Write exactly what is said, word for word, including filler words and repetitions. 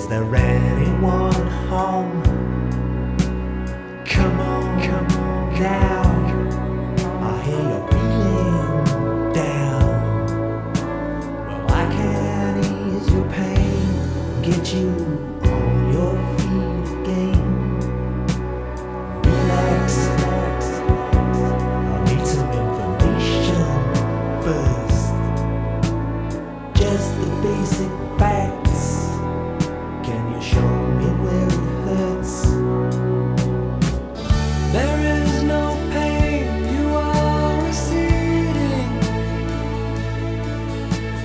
there anyone home? Come on, come on now. I hear you're feeling down. Well, I can ease your pain, get you on your feet again. Relax, relax. I need some information first. Just the basic facts.